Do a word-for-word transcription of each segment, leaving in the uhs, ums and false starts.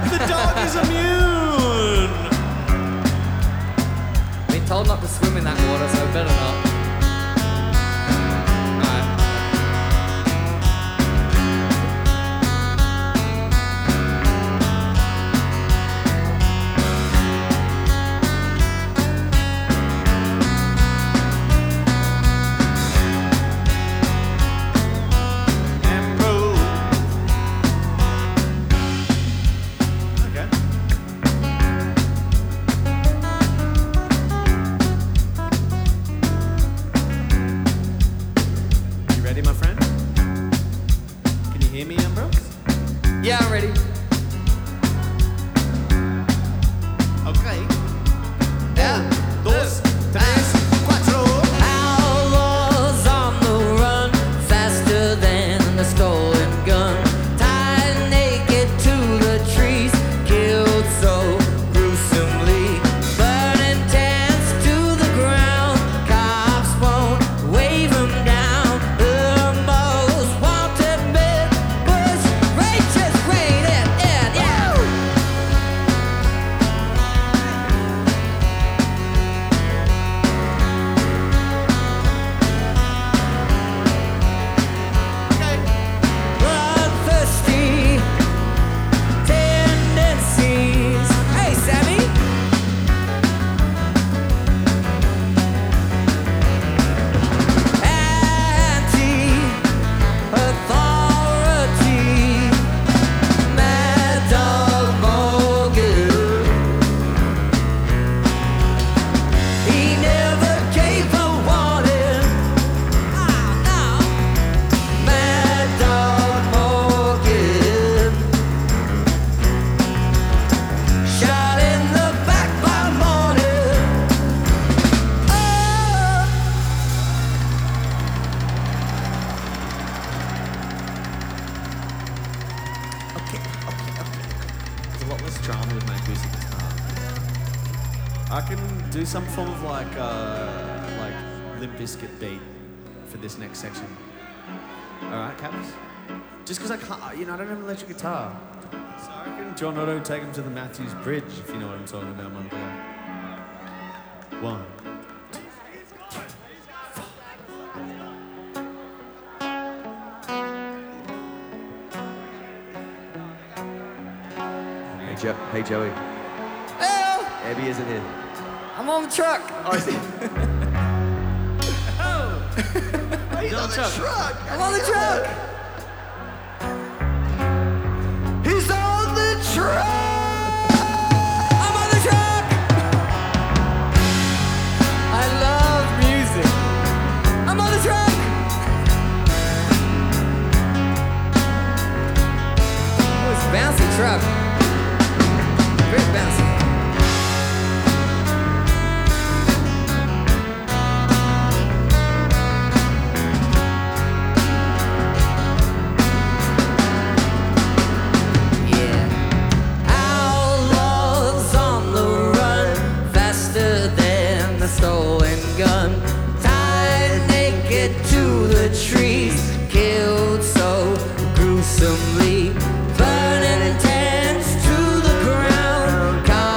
The dog is immune! Been told not to swim in that water, so better not. Yeah, I'm ready. Okay. Yeah. Dos, tres, cuatro. Outlaws on the run, faster than the stolen gun. Tied naked to the trees, killed so gruesomely. Burning tents to the ground, cops won't wave them down. The most wanted men, Bush Rangers waiting in. Yeah. Bloodthirsty tendencies. Hey, Sammy. Anti-authority. Mad Dog Morgan. He never gave a warning. Ah, no. Mad Dog Morgan, shot in the back by morning. Oh. Okay, okay, okay. There's a lot less drama with my acoustic guitar. I can do some form of like, uh, like Limp Bizkit beat for this next section. All right, Caps? Just because I can't, you know, I don't have an electric guitar. So I reckon John Otto take him to the Matthews Bridge, if you know what I'm talking about, motherfucker. One. Hey, jo- hey Joey. Hey, Abby isn't here. I'm on the truck. Oh, is he? He's on the truck. I'm on the truck. He's on the truck! I'm on the truck. I love music. I'm on the truck. Oh, it's a bouncy truck. Very bouncy. Yeah. Outlaws on the run, faster than the stolen gun. Tied naked to the trees, killed so gruesomely. Burning tents to the ground,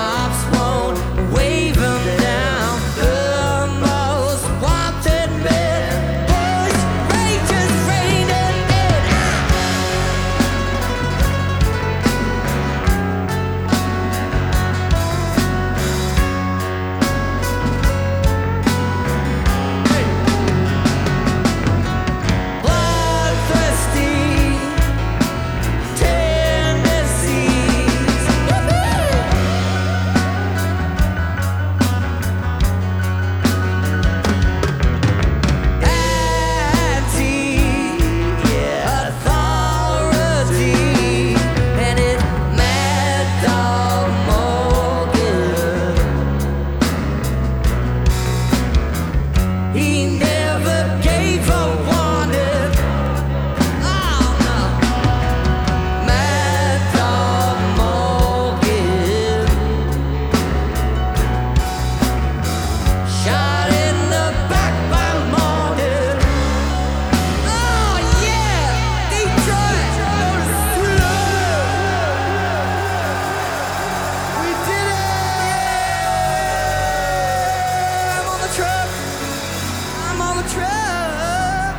truck.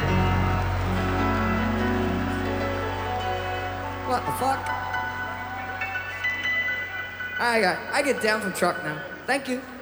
What the fuck? I got, I get down from truck now. Thank you.